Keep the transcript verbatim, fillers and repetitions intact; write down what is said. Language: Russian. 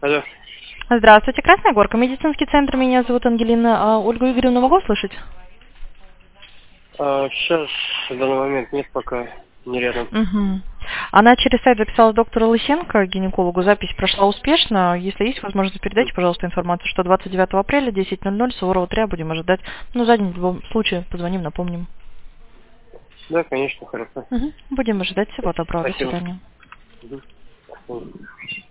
Алло. Здравствуйте, Красная Горка, медицинский центр, меня зовут Ангелина. А, Ольгу Игоревну могу услышать? А, сейчас, в данный момент нет, пока не рядом. Угу. Она через сайт записалась доктору Лысенко, гинекологу. Запись прошла успешно. Если есть возможность, передайте, пожалуйста, информацию, что двадцать девятого апреля, десять ноль ноль, Суворова три, будем ожидать. Ну, за день в любом случае позвоним, напомним. Да, конечно, хорошо. Угу. Будем ожидать. Всего доброго. До Спасибо. свидания. Мгм.